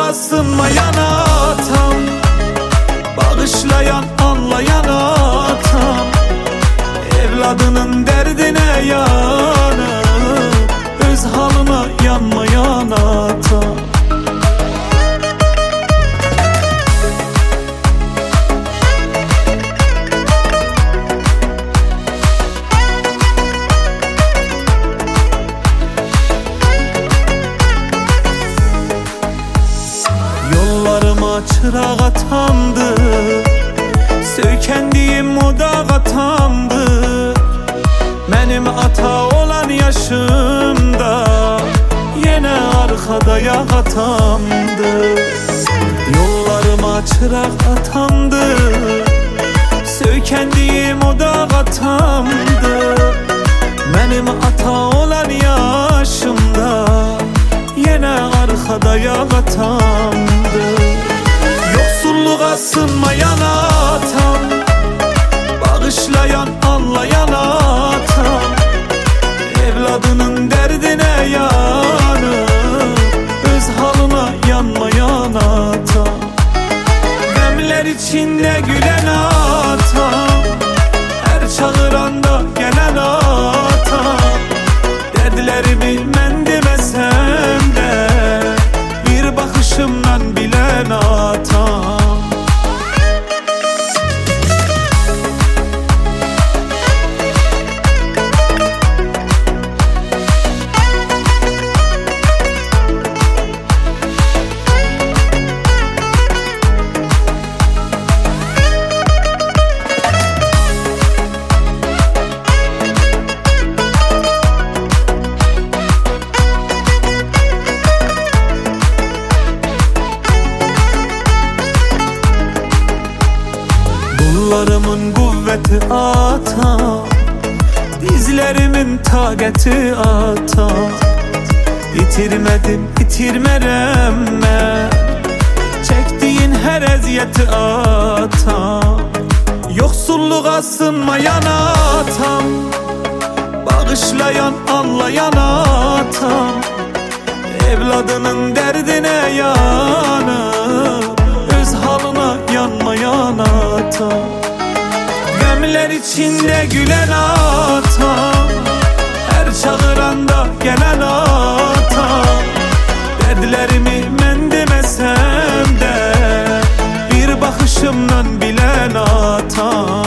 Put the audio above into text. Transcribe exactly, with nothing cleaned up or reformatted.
sınmayan atam, bağışlayan anlayan atam, evladının derdine yanıp öz halına yanmayan atam. Yollarıma çırak atandı, söykendiyim o dağ atamdı. Benim ata olan yaşımda yine arkada yağ atamdı. Yollarıma çırak atandı, söykendiyim o dağ atamdı. Benim ata olan yaşımda yine arkada yağ atamdı. Yoksulluğa sınmayan atam, bağışlayan anlayan atam, evladının derdine yanıp öz halına yanmayan atam. Gemler içinde gülen atam, her çağıranda gelen atam. Dertlerimi men demesem de bir bakışımdan bilen atam. Kollarımın kuvveti atam, dizlerimin taqəti atam. İtirmedim, itirmerem mən çektiğin her əziyyəti atam. Yoksulluğa sınmayan atam, bağışlayan anlayan atam, evladının derdine yanıp öz halına yanmayan atam. Gemler içinde gülen atam, her çağıranda gelen atam. Dertlerimi men demesem de bir bakışımdan bilen atam.